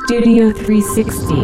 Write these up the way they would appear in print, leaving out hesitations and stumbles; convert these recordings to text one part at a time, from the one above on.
Studio 360.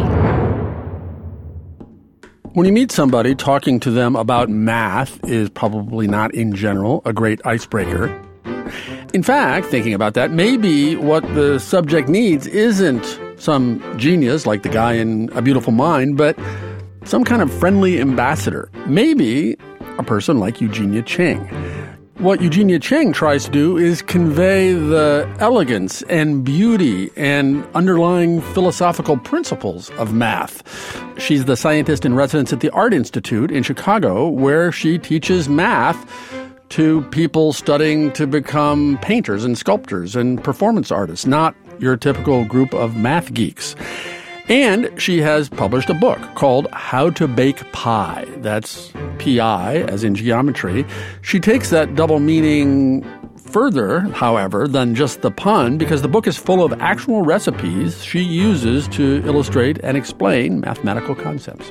When you meet somebody, talking to them about math is probably not, in general, a great icebreaker. In fact, thinking about that, maybe what the subject needs isn't some genius like the guy in A Beautiful Mind, but some kind of friendly ambassador. Maybe a person like Eugenia Cheng. What Eugenia Cheng tries to do is convey the elegance and beauty and underlying philosophical principles of math. She's the scientist in residence at the Art Institute in Chicago, where she teaches math to people studying to become painters and sculptors and performance artists, not your typical group of math geeks. And she has published a book called How to Bake Pi. That's P-I, as in geometry. She takes that double meaning further, however, than just the pun, because the book is full of actual recipes she uses to illustrate and explain mathematical concepts.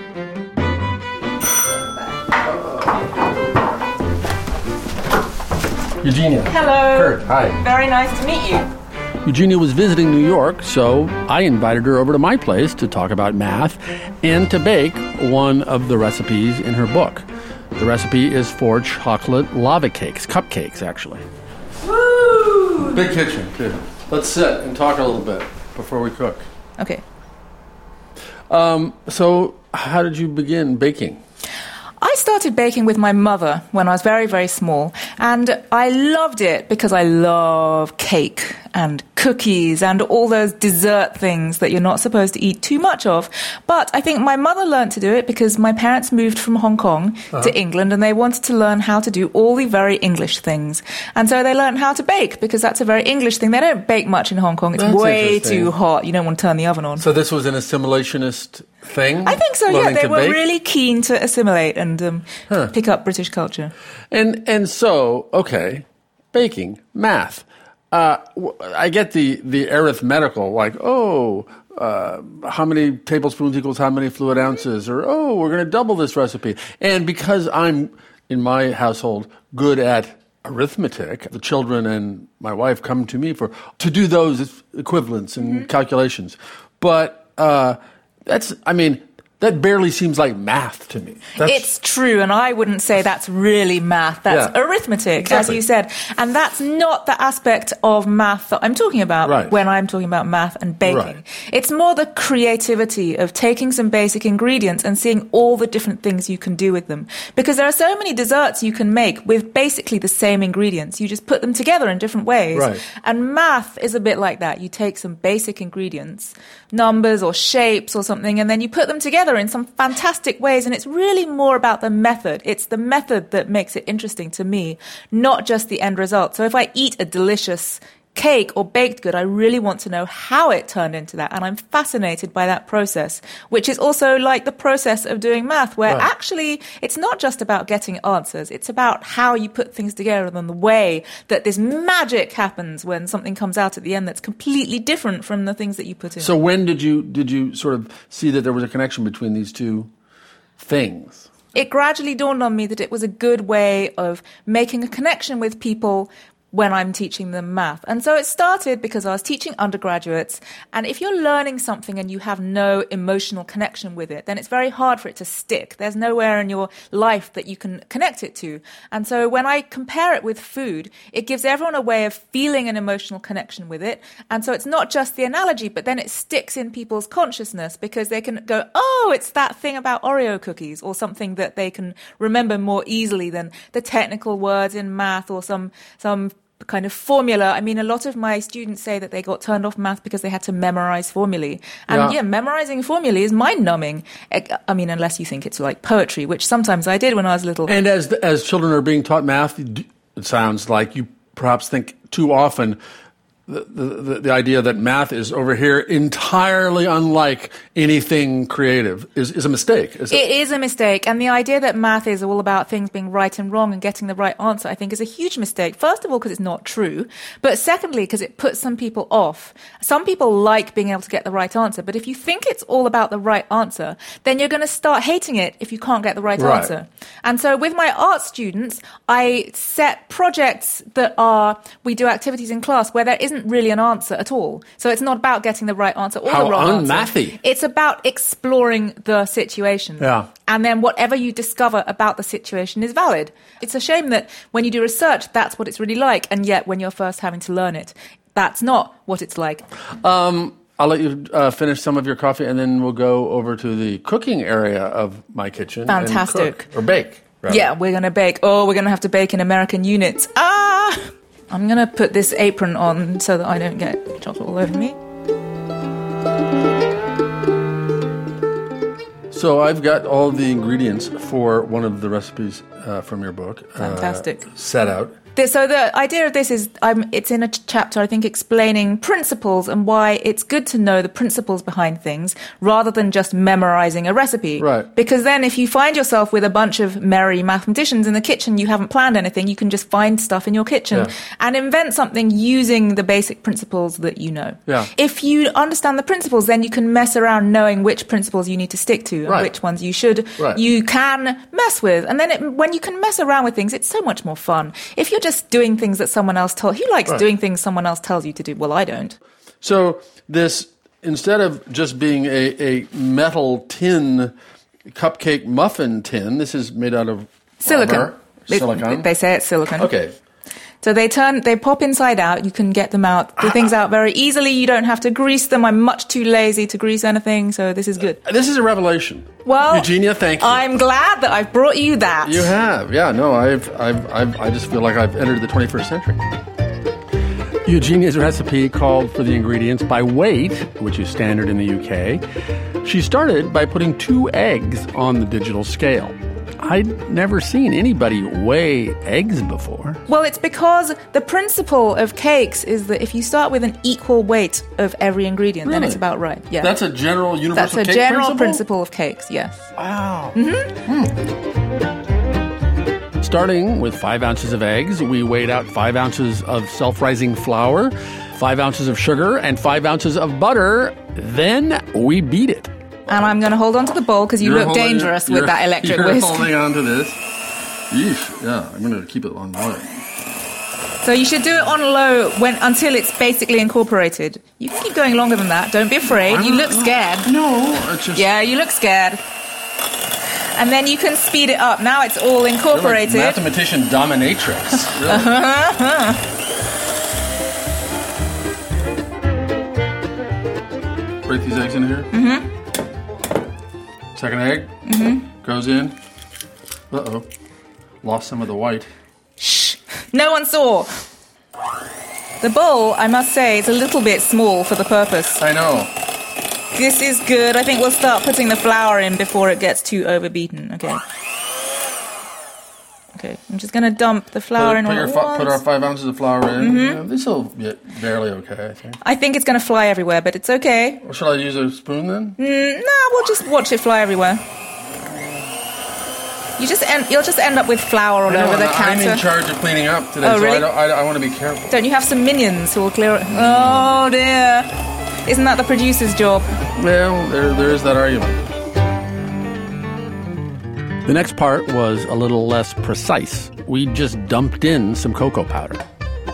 Eugenia. Hello. Kurt, hi. Very nice to meet you. Eugenia was visiting New York, so I invited her over to my place to talk about math and to bake one of the recipes in her book. The recipe is for chocolate lava cakes, cupcakes, actually. Woo! Big kitchen, too. Let's sit and talk a little bit before we cook. Okay. So how did you begin baking? I started baking with my mother when I was very, very small, and I loved it because I love cake and cookies and all those dessert things that you're not supposed to eat too much of. But I think my mother learned to do it because my parents moved from Hong Kong to England, and they wanted to learn how to do all the very English things. And so they learned how to bake because that's a very English thing. They don't bake much in Hong Kong. It's way too hot. You don't want to turn the oven on. So this was an assimilationist thing? I think so, yeah. They were really keen to assimilate and pick up British culture. And so, okay, baking, math. I get the arithmetical, like, how many tablespoons equals how many fluid ounces, or, we're going to double this recipe. And because I'm, in my household, good at arithmetic, the children and my wife come to me to do those equivalents and calculations. But that barely seems like math to me. It's true, and I wouldn't say that's really math. That's arithmetic, exactly. As you said. And that's not the aspect of math that I'm talking about when I'm talking about math and baking. Right. It's more the creativity of taking some basic ingredients and seeing all the different things you can do with them. Because there are so many desserts you can make with basically the same ingredients. You just put them together in different ways. Right. And math is a bit like that. You take some basic ingredients, numbers or shapes or something, and then you put them together in some fantastic ways, and it's really more about the method. It's the method that makes it interesting to me, not just the end result. So if I eat a delicious cake or baked good, I really want to know how it turned into that, and I'm fascinated by that process, which is also like the process of doing math, where actually it's not just about getting answers, it's about how you put things together and the way that this magic happens when something comes out at the end that's completely different from the things that you put in. So when did you sort of see that there was a connection between these two things? It gradually dawned on me that it was a good way of making a connection with people when I'm teaching them math. And so it started because I was teaching undergraduates, and if you're learning something and you have no emotional connection with it, then it's very hard for it to stick. There's nowhere in your life that you can connect it to. And so when I compare it with food, it gives everyone a way of feeling an emotional connection with it. And so it's not just the analogy, but then it sticks in people's consciousness because they can go, it's that thing about Oreo cookies, or something that they can remember more easily than the technical words in math or some kind of formula. I mean, a lot of my students say that they got turned off math because they had to memorize formulae. And memorizing formulae is mind-numbing. I mean, unless you think it's like poetry, which sometimes I did when I was little. And as children are being taught math, it sounds like you perhaps think too often the idea that math is over here entirely unlike anything creative is a mistake. It is a mistake. And the idea that math is all about things being right and wrong and getting the right answer, I think, is a huge mistake. First of all, because it's not true. But secondly, because it puts some people off. Some people like being able to get the right answer. But if you think it's all about the right answer, then you're going to start hating it if you can't get the right answer. And so with my art students, I set projects we do activities in class where there isn't isn't really an answer at all. So it's not about getting the right answer or the wrong answer. How unmathy. It's about exploring the situation. Yeah. And then whatever you discover about the situation is valid. It's a shame that when you do research, that's what it's really like. And yet when you're first having to learn it, that's not what it's like. I'll let you finish some of your coffee, and then we'll go over to the cooking area of my kitchen. Fantastic. And cook, or bake, rather. Yeah, we're going to bake. Oh, we're going to have to bake in American units. I'm going to put this apron on so that I don't get chocolate all over me. So I've got all the ingredients for one of the recipes from your book. Fantastic. Set out. So the idea of this is, it's in a chapter, I think, explaining principles and why it's good to know the principles behind things rather than just memorizing a recipe. Right. Because then if you find yourself with a bunch of merry mathematicians in the kitchen, you haven't planned anything, you can just find stuff in your kitchen and invent something using the basic principles that you know. Yeah. If you understand the principles, then you can mess around knowing which principles you need to stick to and which ones you should, you can mess with. And then when you can mess around with things, it's so much more fun. If you're just doing things that someone else told. Who likes doing things someone else tells you to do? Well, I don't. So this, instead of just being a metal tin, cupcake muffin tin, this is made out of silicon. Rubber. Silicon. They say it's silicon. Okay. So they pop inside out. You can get them out, the things out very easily. You don't have to grease them. I'm much too lazy to grease anything, so this is good. This is a revelation. Well, Eugenia, thank you. I'm glad that I've brought you that. You have, yeah. No, I just feel like I've entered the 21st century. Eugenia's recipe called for the ingredients by weight, which is standard in the UK. She started by putting 2 eggs on the digital scale. I'd never seen anybody weigh eggs before. Well, it's because the principle of cakes is that if you start with an equal weight of every ingredient, then it's about right. Yeah. That's a general universal cake That's a general principle of cakes, yes. Wow. Starting with 5 ounces of eggs, we weighed out 5 ounces of self-rising flour, 5 ounces of sugar, and 5 ounces of butter. Then we beat it. And I'm going to hold on to the bowl because you look dangerous with that electric whisk. You're holding on to this. Yeesh. Yeah, I'm going to keep it on low. So you should do it on low until it's basically incorporated. You can keep going longer than that. Don't be afraid. You look scared. No, it's just... Yeah, you look scared. And then you can speed it up. Now it's all incorporated. You're like mathematician dominatrix. Really. Break these eggs in here. Mm-hmm. Second egg goes in. Uh-oh. Lost some of the white. Shh. No one saw. The bowl, I must say, is a little bit small for the purpose. I know. This is good. I think we'll start putting the flour in before it gets too overbeaten. Okay. Okay, I'm just going to dump the flour in all at once. Put our 5 ounces of flour in. Mm-hmm. This will be barely okay, I think. I think it's going to fly everywhere, but it's okay. Well, shall I use a spoon then? No, we'll just watch it fly everywhere. You'll just end up with flour all over the counter. I'm in charge of cleaning up today, so really? I want to be careful. Don't you have some minions who will clear it? Oh, dear. Isn't that the producer's job? Well, there is that argument. The next part was a little less precise. We just dumped in some cocoa powder.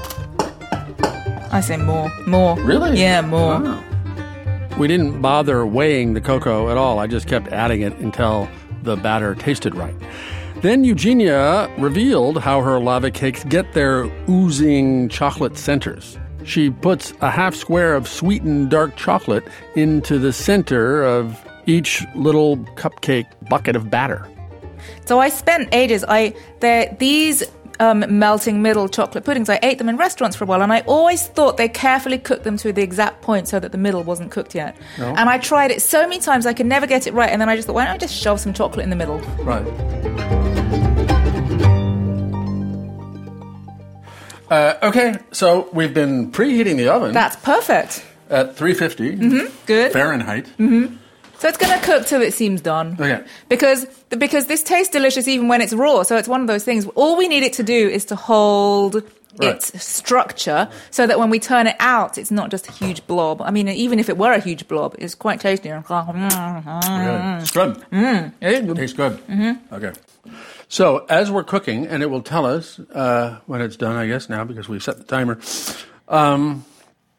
I say more. More. Really? Yeah, more. Wow. We didn't bother weighing the cocoa at all. I just kept adding it until the batter tasted right. Then Eugenia revealed how her lava cakes get their oozing chocolate centers. She puts a half square of sweetened dark chocolate into the center of each little cupcake bucket of batter. So I spent ages. These melting middle chocolate puddings, I ate them in restaurants for a while, and I always thought they carefully cooked them to the exact point so that the middle wasn't cooked yet. No. And I tried it so many times I could never get it right, and then I just thought, why don't I just shove some chocolate in the middle? Right. Okay, so we've been preheating the oven. That's perfect. At 350 Good. Fahrenheit. Mm-hmm. So it's going to cook till it seems done. Okay. Because this tastes delicious even when it's raw. So it's one of those things. All we need it to do is to hold its structure so that when we turn it out, it's not just a huge blob. I mean, even if it were a huge blob, it's quite tasty. Really? It's good. It tastes good. Mm-hmm. Okay. So as we're cooking, and it will tell us when it's done, I guess, now, because we've set the timer,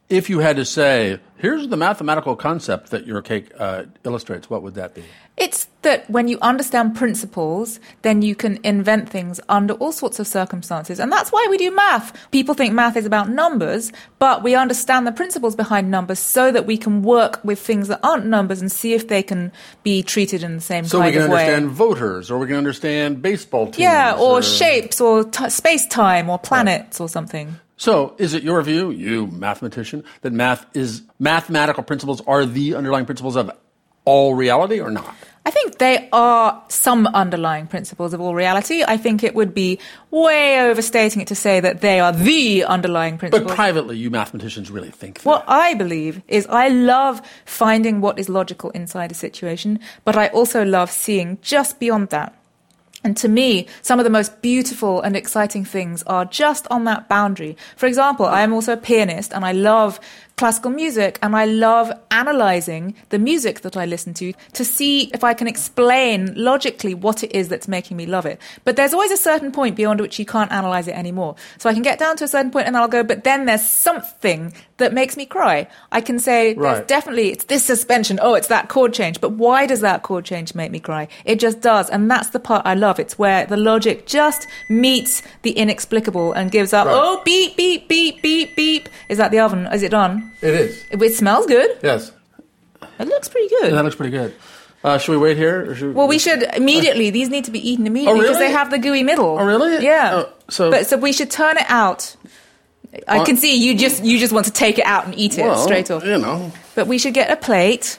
if you had to say, here's the mathematical concept that your cake illustrates, what would that be? It's that when you understand principles, then you can invent things under all sorts of circumstances. And that's why we do math. People think math is about numbers, but we understand the principles behind numbers so that we can work with things that aren't numbers and see if they can be treated in the same kind of way. So we can understand voters, or we can understand baseball teams. Yeah, or shapes, or space-time, or planets, or something. So is it your view, you mathematician, that mathematical principles are the underlying principles of all reality or not? I think they are some underlying principles of all reality. I think it would be way overstating it to say that they are the underlying principles. But privately, you mathematicians really think that. What I believe is I love finding what is logical inside a situation, but I also love seeing just beyond that. And to me, some of the most beautiful and exciting things are just on that boundary. For example, I am also a pianist and I love classical music and I love analyzing the music that I listen to see if I can explain logically what it is that's making me love it. But there's always a certain point beyond which you can't analyze it anymore. So I can get down to a certain point and I'll go, but then there's something that makes me cry. I can say, there's definitely, it's this suspension, oh, it's that chord change. But why does that chord change make me cry? It just does. And that's the part I love. It's where the logic just meets the inexplicable and gives up, oh, beep, beep, beep, beep, beep. Is that the oven? Is it done? It is. It smells good. Yes. It looks pretty good. Yeah, that looks pretty good. Should we wait here? Or we should immediately. These need to be eaten immediately because they have the gooey middle. Oh, really? Yeah. So we should turn it out. I can see you just want to take it out and eat it straight off. You know. But we should get a plate.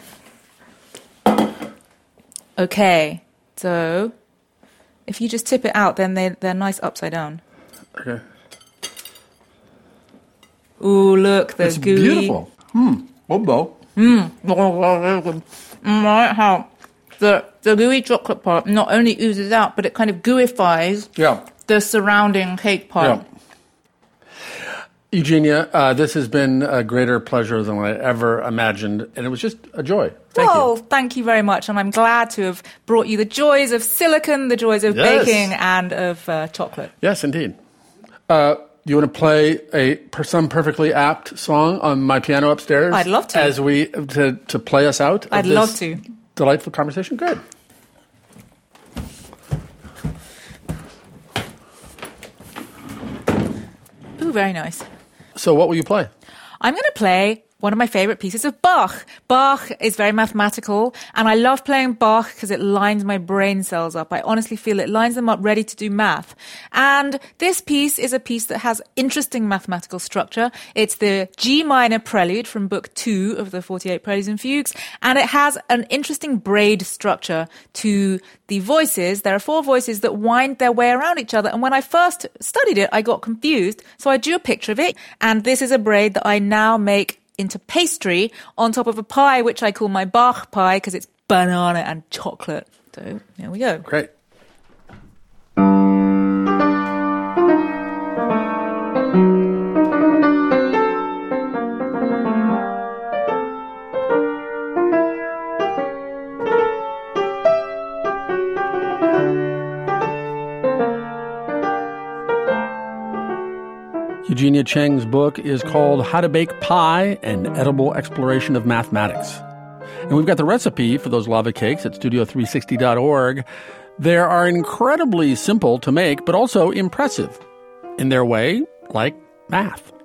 Okay. So if you just tip it out, then they're nice upside down. Okay. Ooh, look, they're gooey. It's beautiful. Whoa. Right, how the gooey chocolate part not only oozes out, but it kind of gooifies the surrounding cake part. Yeah. Eugenia, this has been a greater pleasure than I ever imagined, and it was just a joy. Thank you very much, and I'm glad to have brought you the joys of silicon, the joys of baking, and of chocolate. Yes, indeed. You want to play some perfectly apt song on my piano upstairs? I'd love to. As to play us out of I'd love to. Delightful conversation? Good. Ooh, very nice. So what will you play? I'm going to play one of my favorite pieces of Bach. Bach is very mathematical, and I love playing Bach because it lines my brain cells up. I honestly feel it lines them up ready to do math. And this piece is a piece that has interesting mathematical structure. It's the G minor prelude from Book 2 of the 48 Preludes and Fugues, and it has an interesting braid structure to the voices. There are 4 voices that wind their way around each other, and when I first studied it, I got confused, so I drew a picture of it, and this is a braid that I now make into pastry on top of a pie, which I call my Bach pie because it's banana and chocolate. So here we go. Great. Eugenia Cheng's book is called How to Bake Pie, an Edible Exploration of Mathematics. And we've got the recipe for those lava cakes at studio360.org. They are incredibly simple to make, but also impressive in their way, like math.